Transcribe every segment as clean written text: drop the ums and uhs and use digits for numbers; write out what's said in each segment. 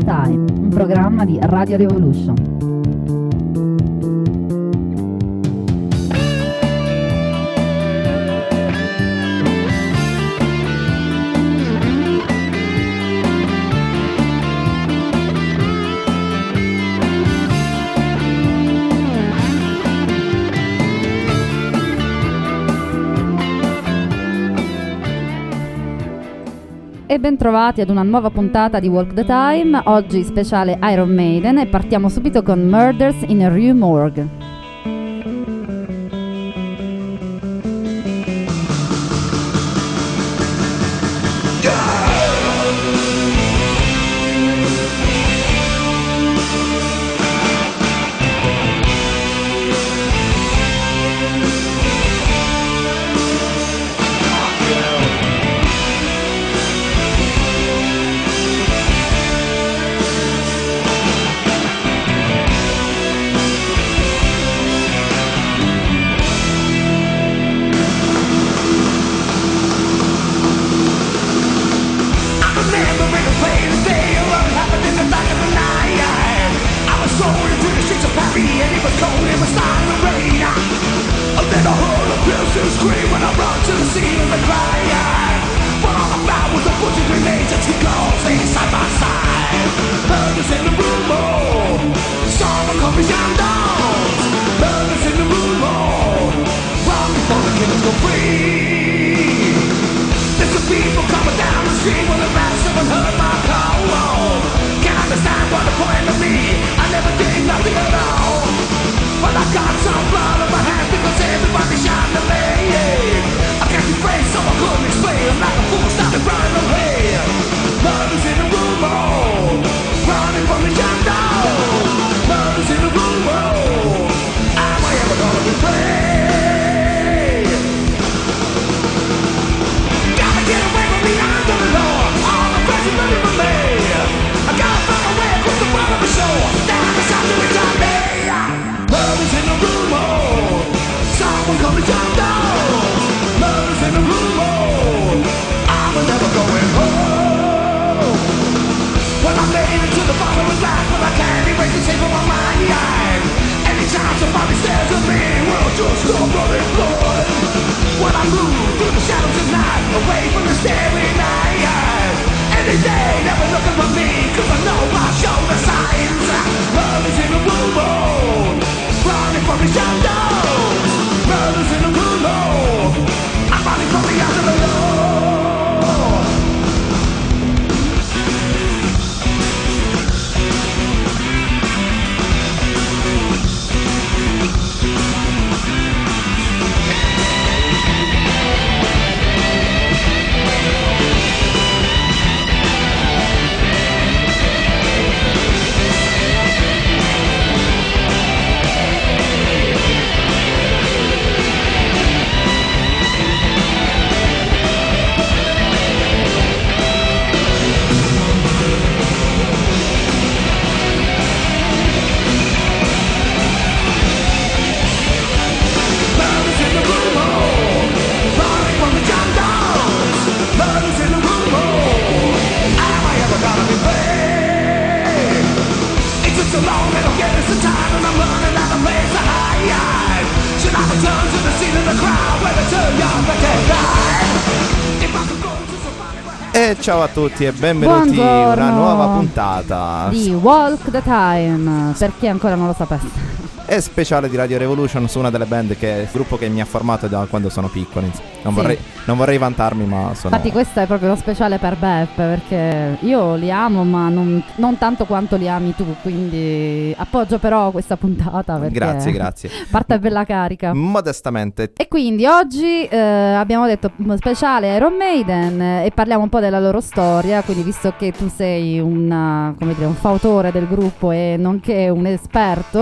Time, un programma di Radio Revolution. E bentrovati ad una nuova puntata di Walk the Time, oggi speciale Iron Maiden, e partiamo subito con Murders in a Rue Morgue. Ciao a tutti e benvenuti a una nuova puntata di Walk the Time, per chi ancora non lo sapesse. È speciale di Radio Revolution su una delle band il gruppo che mi ha formato da quando sono piccolo. Non vorrei vantarmi, ma sono... Infatti questo è proprio lo speciale per Beppe, perché io li amo, ma non tanto quanto li ami tu, quindi appoggio però questa puntata perché Grazie parte bella carica. Modestamente. E quindi oggi abbiamo detto speciale Iron Maiden e parliamo un po' della loro storia, quindi visto che tu sei un fautore del gruppo e nonché un esperto, Sì,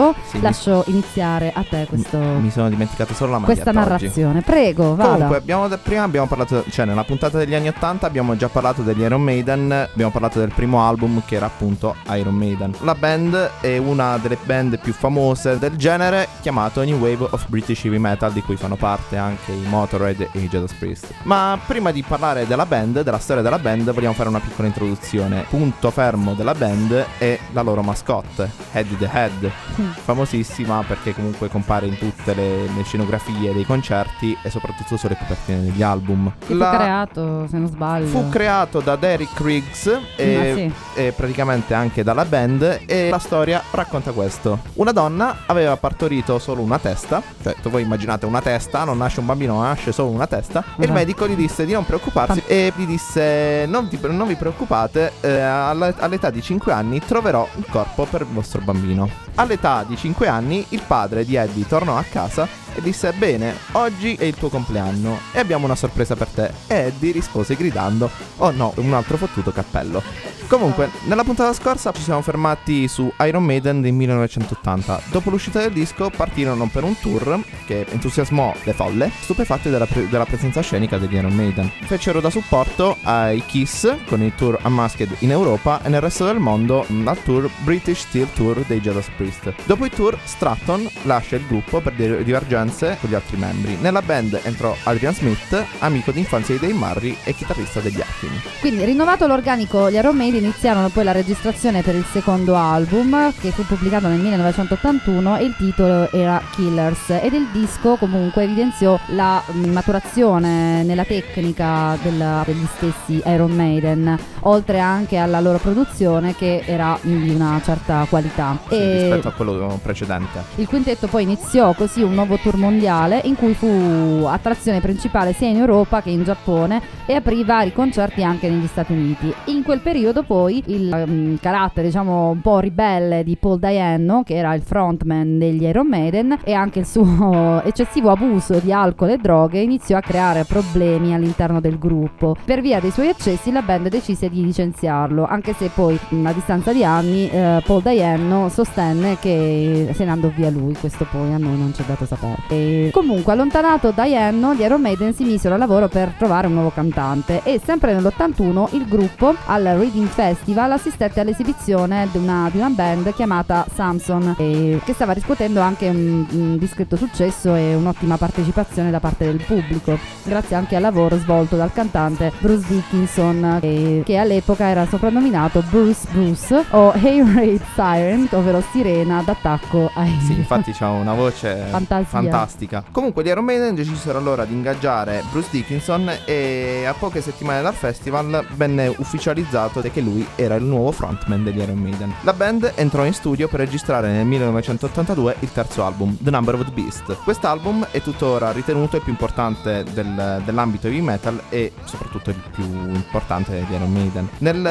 lascio iniziare a te questo. Mi sono dimenticato solo la maglietta questa narrazione. oggi. Prego, vada. Comunque, prima abbiamo parlato, cioè nella puntata degli anni 80 abbiamo già parlato degli Iron Maiden. Abbiamo parlato del primo album, che era appunto Iron Maiden. La band è una delle band più famose del genere, chiamato New Wave of British Heavy Metal, di cui fanno parte anche i Motörhead e i Judas Priest. Ma prima di parlare della band, della storia della band, vogliamo fare una piccola introduzione. Punto fermo della band è la loro mascotte, Eddie the Head, famosissima perché comunque compare in tutte le scenografie dei concerti e soprattutto sulle copertine degli album. Fu creato, se non sbaglio, fu creato da Derek Riggs e praticamente anche dalla band, e la storia racconta questo. Una donna aveva partorito solo una testa, cioè voi immaginate una testa, non nasce un bambino, nasce solo una testa, e il medico gli disse di non preoccuparsi e gli disse non vi preoccupate, all'età di 5 anni troverò il corpo per il vostro bambino. All'età di 5 anni il padre di Eddie tornò a casa e disse: bene, oggi è il tuo compleanno e abbiamo una sorpresa per te. E Eddie rispose gridando: oh no, un altro fottuto cappello. Comunque, nella puntata scorsa ci siamo fermati su Iron Maiden del 1980. Dopo l'uscita del disco partirono per un tour che entusiasmò le folle, stupefatte della presenza scenica degli Iron Maiden. Fecero da supporto ai Kiss con il tour Unmasked in Europa e nel resto del mondo al tour British Steel Tour dei Judas Priest. Dopo i tour, Stratton lascia il gruppo per divergenze con gli altri membri. Nella band entrò Adrian Smith, amico d'infanzia di Dave Murray e chitarrista degli Archini. Quindi, rinnovato l'organico, gli Iron Maiden iniziarono poi la registrazione per il secondo album, che fu pubblicato nel 1981, e il titolo era Killers, ed il disco comunque evidenziò la maturazione nella tecnica degli stessi Iron Maiden, oltre anche alla loro produzione, che era di una certa qualità. Sì, rispetto a quello precedente. Il quintetto poi iniziò così un nuovo tour mondiale, in cui fu attrazione principale sia in Europa che in Giappone, e aprì vari concerti anche negli Stati Uniti. In quel periodo poi il carattere, diciamo, un po' ribelle di Paul Di'Anno, che era il frontman degli Iron Maiden, e anche il suo eccessivo abuso di alcol e droghe iniziò a creare problemi all'interno del gruppo. Per via dei suoi eccessi la band decise di licenziarlo, anche se poi a distanza di anni Paul Di'Anno sostenne che se ne andò via lui. Questo poi a noi non ci è dato sapere. E comunque, allontanato Di'Anno, gli Iron Maiden si misero a lavoro per trovare un nuovo cantante, e sempre nell'81 il gruppo al Reading Festival assistette all'esibizione di una band chiamata Samson, che stava riscuotendo anche un discreto successo e un'ottima partecipazione da parte del pubblico, grazie anche al lavoro svolto dal cantante Bruce Dickinson, che all'epoca era soprannominato Bruce o Air Raid Siren, ovvero sirena d'attacco ai... Sì, infatti c'ha una voce fantastica. Comunque gli Iron Maiden decisero allora di ingaggiare Bruce Dickinson, e a poche settimane dal festival venne ufficializzato che lui era il nuovo frontman degli Iron Maiden. La band entrò in studio per registrare nel 1982 il terzo album, The Number of the Beast. Quest'album è tuttora ritenuto il più importante dell'ambito heavy metal e soprattutto il più importante degli Iron Maiden.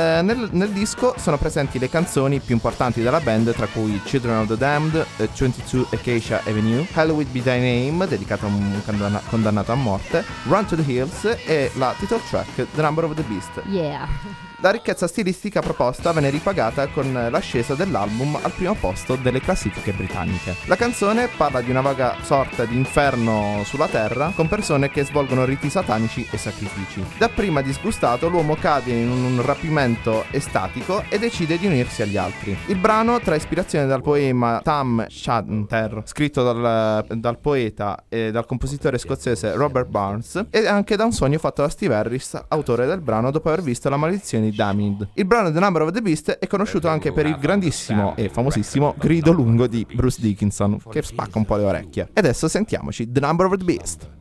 Nel disco sono presenti le canzoni più importanti della band, tra cui Children of the Damned, 22 Acacia Avenue, Hell Will Be Thy Name, dedicato a un condannato a morte, Run to the Hills e la title track The Number of the Beast. Yeah. La ricchezza stilistica proposta venne ripagata con l'ascesa dell'album al primo posto delle classifiche britanniche. La canzone parla di una vaga sorta di inferno sulla terra, con persone che svolgono riti satanici e sacrifici. Dapprima disgustato, l'uomo cade in un rapimento estatico e decide di unirsi agli altri. Il brano trae ispirazione dal poema Tam Chanter, scritto dal poeta e dal compositore scozzese Robert Burns, e anche da un sogno fatto da Steve Harris, autore del brano, dopo aver visto La maledizione di Damned. Il brano The Number of the Beast è conosciuto anche per il grandissimo e famosissimo grido lungo di Bruce Dickinson, che spacca un po' le orecchie. E adesso sentiamoci The Number of the Beast.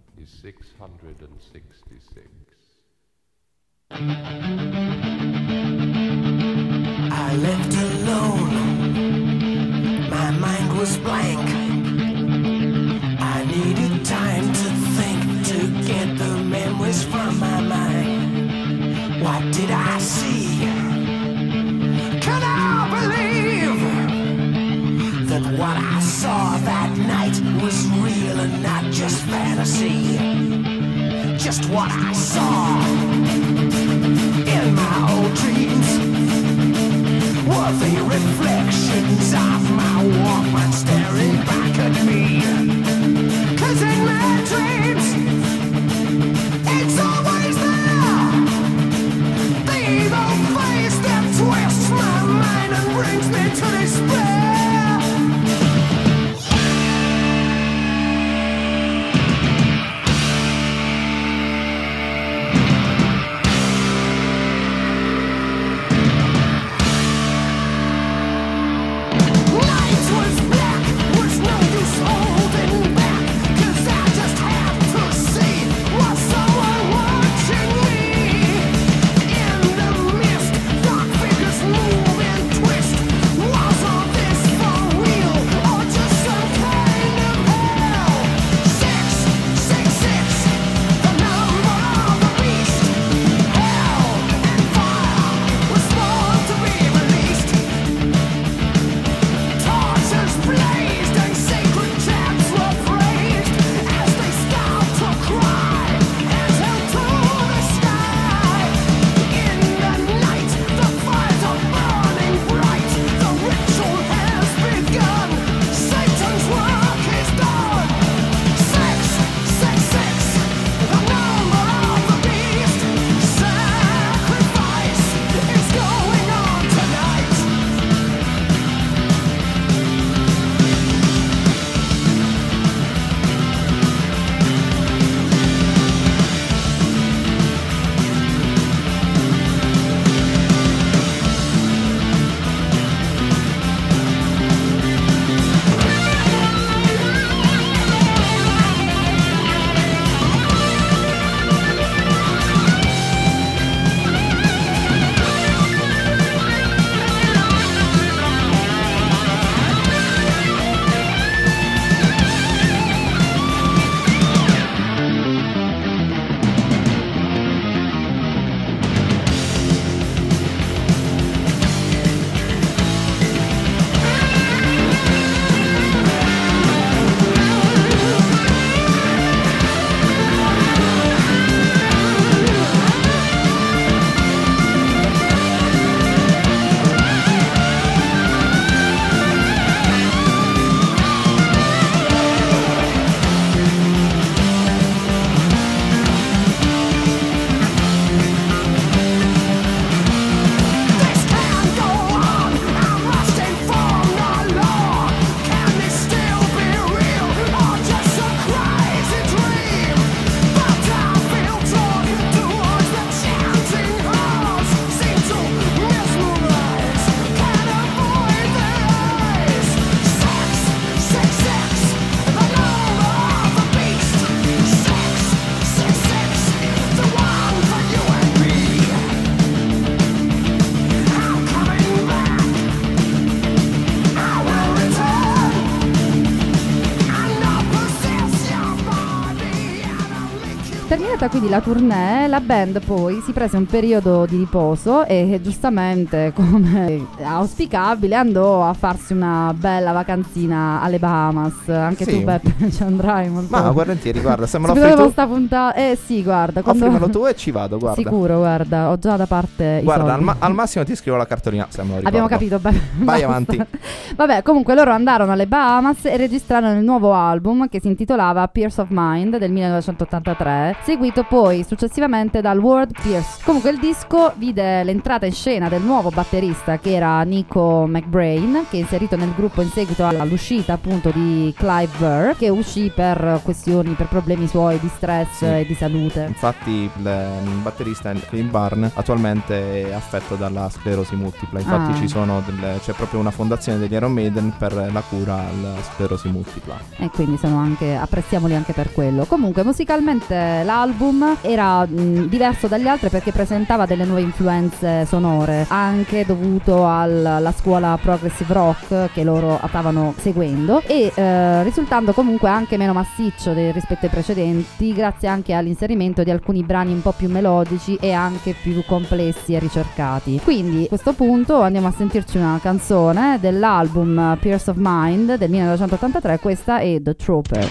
666. I left alone, my mind was blank. I needed time to think, to get the memories from my mind. What did I see? Can I believe that what I saw that night was real and not just fantasy? Just what I saw in my old dreams were the reflections of my Walkman staring back at me. 'Cause in my dreams, it's always there, the evil face that twists my mind and brings me to despair. Terminata quindi la tournée, la band poi si prese un periodo di riposo e giustamente, come auspicabile, andò a farsi una bella vacanzina alle Bahamas. Anche Sì. tu, Beppe, ci andrai molto. Ma volentieri, guarda, se me lo Subito offri dopo tu, sta puntata. Sì, guarda. offrimelo tu e ci vado, guarda. Sicuro, guarda, ho già da parte Guarda, i soldi. al massimo ti scrivo la cartolina, se me lo ricordo. Abbiamo capito, Beppe. Vai Basta. avanti. Vabbè, comunque loro andarono alle Bahamas e registrarono il nuovo album che si intitolava Pierce of Mind del 1983, seguito poi successivamente dal World Pierce. Comunque il disco vide l'entrata in scena del nuovo batterista che era Nico McBrain, che è inserito nel gruppo in seguito all'uscita appunto di Clive Burr, che uscì per questioni, per problemi suoi di stress Sì. e di salute. Infatti il batterista Clint Barn attualmente è affetto dalla sclerosi multipla. Infatti c'è proprio una fondazione degli Iron Maiden per la cura alla sclerosi multipla. E quindi apprezziamoli anche per quello. Comunque musicalmente l'album era diverso dagli altri perché presentava delle nuove influenze sonore, anche dovuto alla scuola progressive rock che loro stavano seguendo, e risultando comunque anche meno massiccio rispetto ai precedenti, grazie anche all'inserimento di alcuni brani un po' più melodici e anche più complessi e ricercati. Quindi a questo punto andiamo a sentirci una canzone dell'album Pierce of Mind del 1983. Questa è The Trooper.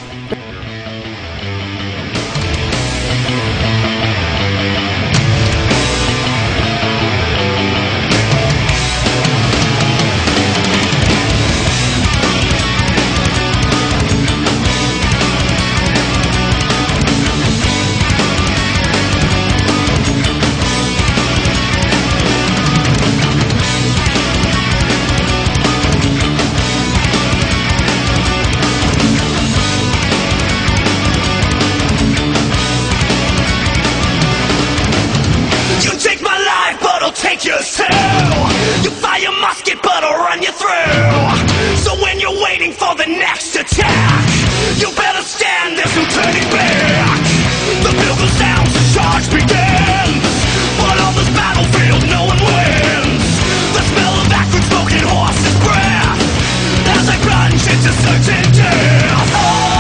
attack. You better stand, there's no turning back. The bugle sounds, the charge begins. But on this battlefield no one wins. The smell of acrid smoking horse's breath as I plunge into certain death.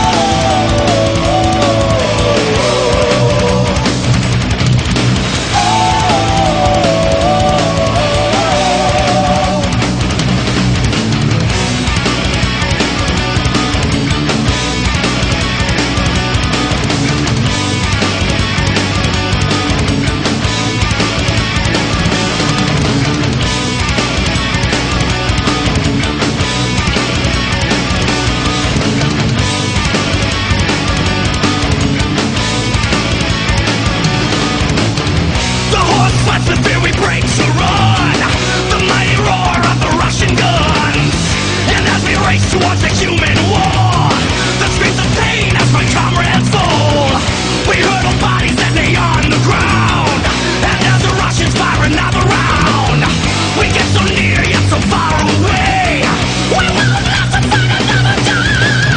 Towards the human war, the screams of pain as my comrades fall. We hurtle bodies that lay on the ground, and as the Russians fire another round, we get so near yet so far away. We will have to fight another day.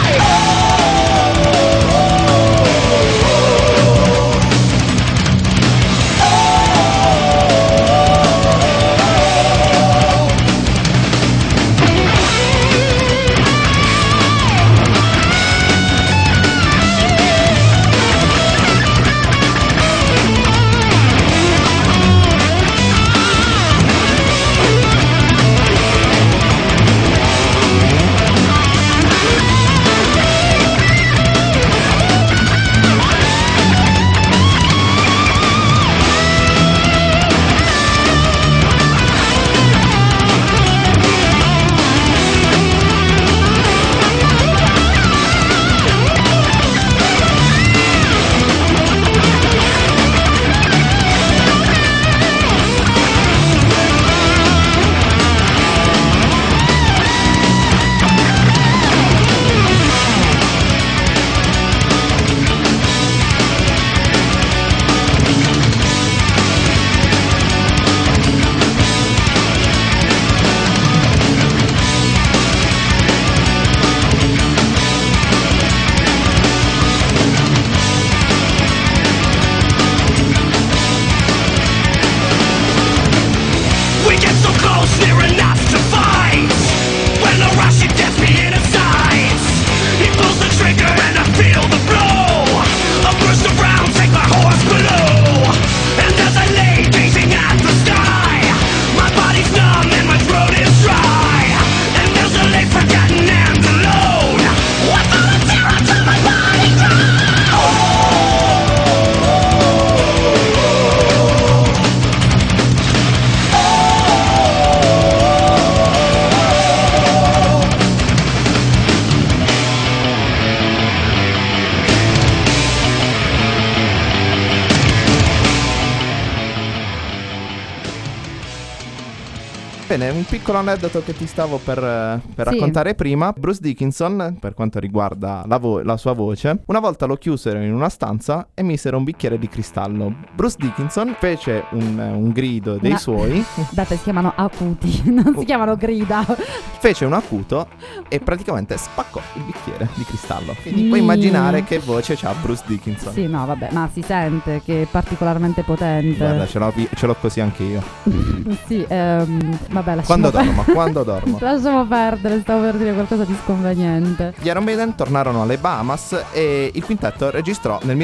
Bene, un piccolo aneddoto che ti stavo per raccontare prima. Bruce Dickinson, per quanto riguarda la sua voce, una volta lo chiusero in una stanza e misero un bicchiere di cristallo. Bruce Dickinson fece un grido dei suoi. Date, si chiamano acuti, non si chiamano grida. Fece un acuto e praticamente spaccò il bicchiere di cristallo. Quindi puoi immaginare che voce c'ha Bruce Dickinson. Sì, no, vabbè, ma si sente che è particolarmente potente. Guarda, ce l'ho così anche io. Sì, vabbè, lasciamo Quando dormo. Lasciamo perdere, stavo per dire qualcosa di sconveniente. Gli Iron Maiden tornarono alle Bahamas e il quintetto registrò nel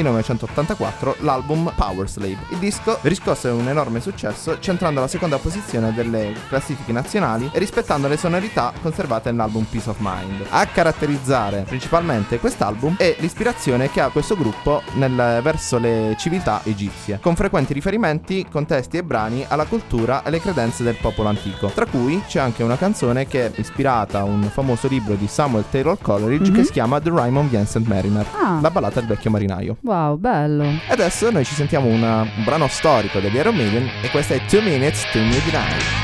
1984 l'album Power Slave. Il disco riscosse un enorme successo, centrando la seconda posizione delle classifiche nazionali e rispettando le sonorità conservate nell'album Peace of Mind. A caratterizzare principalmente quest'album è l'ispirazione che ha questo gruppo verso le civiltà egizie, con frequenti riferimenti con testi e brani alla cultura e alle credenze del popolo antico, tra cui c'è anche una canzone che è ispirata a un famoso libro di Samuel Taylor Coleridge che si chiama The Rime of Vincent Mariner, la ballata del vecchio marinaio. Wow, bello. E adesso noi ci sentiamo un brano storico degli Iron Maiden e questa è 2 Minutes to Midnight.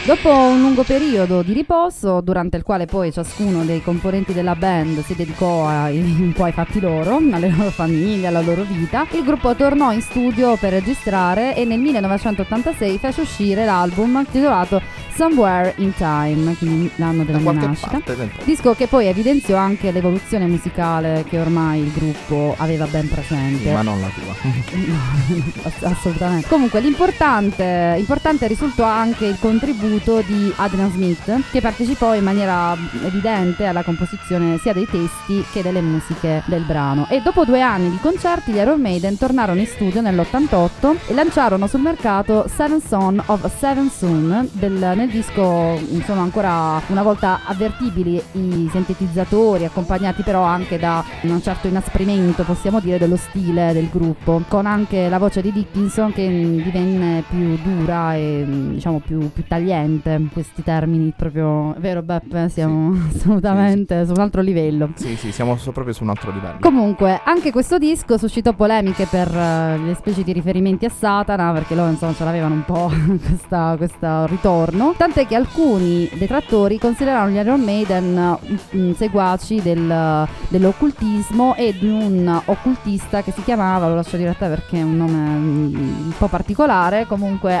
Dopo un lungo periodo di riposo, durante il quale poi ciascuno dei componenti della band si dedicò un po' ai fatti loro, alle loro famiglie, alla loro vita, il gruppo tornò in studio per registrare e nel 1986 fece uscire l'album titolato Somewhere in Time, quindi l'anno della mia nascita. Disco che poi evidenziò anche l'evoluzione musicale che ormai il gruppo aveva ben presente. Sì, ma non la tua. Assolutamente. Comunque importante risultò anche il contributo di Adrian Smith, che partecipò in maniera evidente alla composizione sia dei testi che delle musiche del brano. E dopo 2 anni di concerti gli Iron Maiden tornarono in studio nell'88 e lanciarono sul mercato Seven Son of Seven Son. Nel disco sono ancora una volta avvertibili i sintetizzatori, accompagnati però anche da un certo inasprimento, possiamo dire, dello stile del gruppo, con anche la voce di Dickinson che divenne più dura e diciamo più tagliente. Questi termini proprio, vero Beppe? Siamo assolutamente su un altro livello. Sì, siamo proprio su un altro livello. Comunque anche questo disco suscitò polemiche per le espliciti riferimenti a Satana, perché loro insomma ce l'avevano un po' questo ritorno, tant'è che alcuni detrattori considerarono gli Iron Maiden seguaci dell'occultismo e di un occultista che si chiamava, lo lascio dire a te perché è un nome un po' particolare, comunque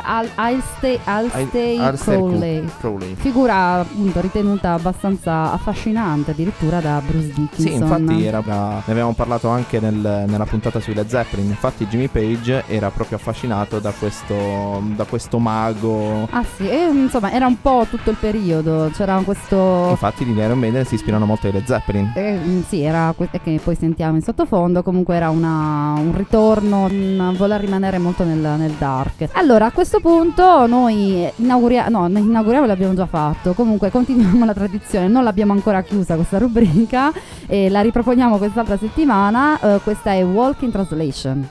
Aleister Crowley, figura appunto ritenuta abbastanza affascinante addirittura da Bruce Dickinson. Sì, infatti ne avevamo parlato anche nella puntata sui Led Zeppelin. Infatti Jimmy Page era proprio affascinato da questo mago. Ah sì, e insomma era un po' tutto il periodo, c'era questo. Infatti gli Iron Maiden si ispirano molto ai Led Zeppelin. Sì, era che poi sentiamo in sottofondo. Comunque era un ritorno, un voler rimanere molto nel dark. Allora a questo punto noi inauguriamo, l'abbiamo già fatto. Comunque continuiamo la tradizione, non l'abbiamo ancora chiusa questa rubrica e la riproponiamo quest'altra settimana. Questa è Walk in Translation.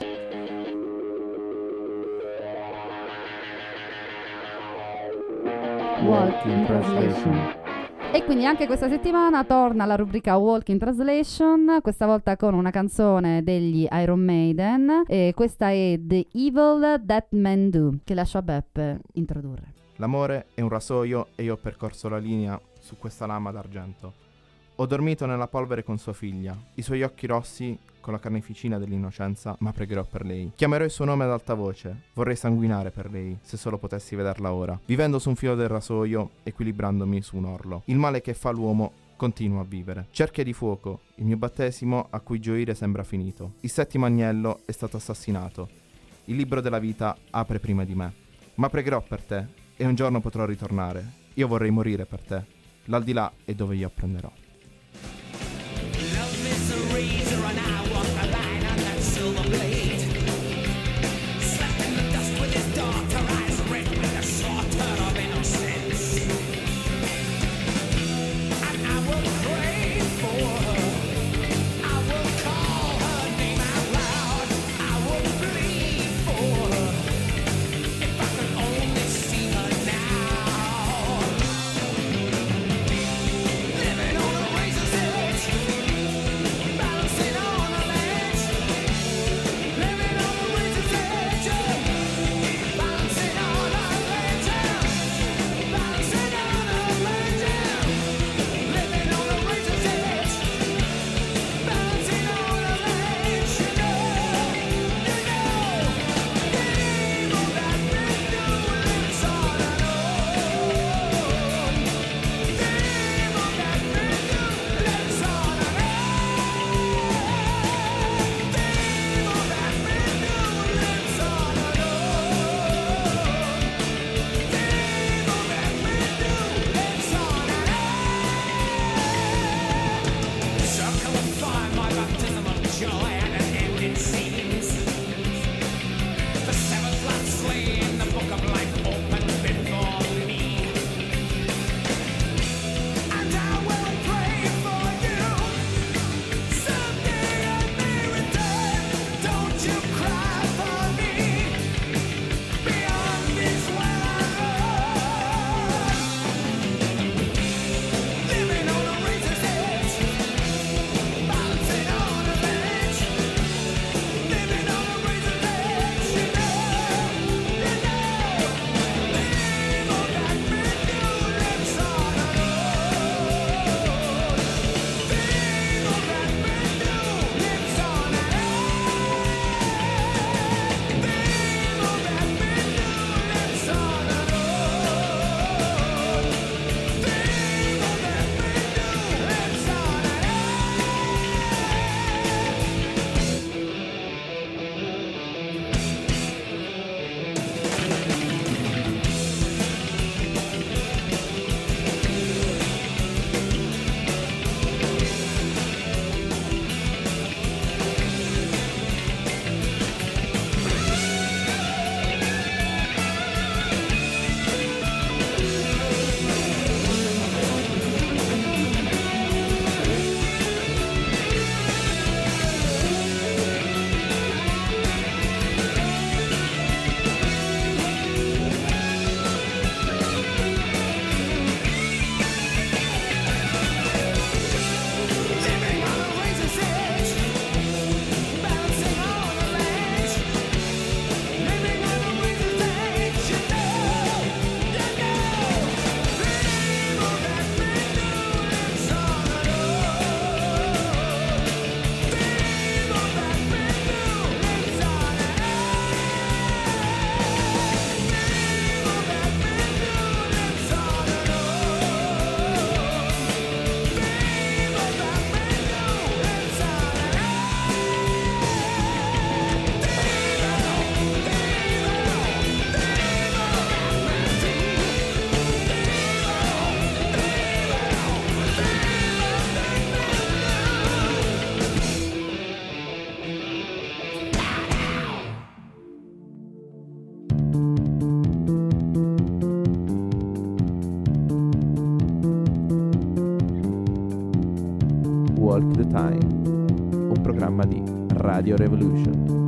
Walk in Translation. E quindi anche questa settimana torna la rubrica Walk in Translation, questa volta con una canzone degli Iron Maiden, e questa è The Evil That Men Do, che lascio a Beppe introdurre. L'amore è un rasoio e io ho percorso la linea su questa lama d'argento. Ho dormito nella polvere con sua figlia, i suoi occhi rossi con la carneficina dell'innocenza, ma pregherò per lei. Chiamerò il suo nome ad alta voce, vorrei sanguinare per lei, se solo potessi vederla ora. Vivendo su un filo del rasoio, equilibrandomi su un orlo. Il male che fa l'uomo continua a vivere. Cerchia di fuoco, il mio battesimo a cui gioire sembra finito. Il 7° agnello è stato assassinato. Il libro della vita apre prima di me. Ma pregherò per te, e un giorno potrò ritornare. Io vorrei morire per te. L'aldilà è dove io apprenderò. Living on Work the Time, un programma di Radio Revolution.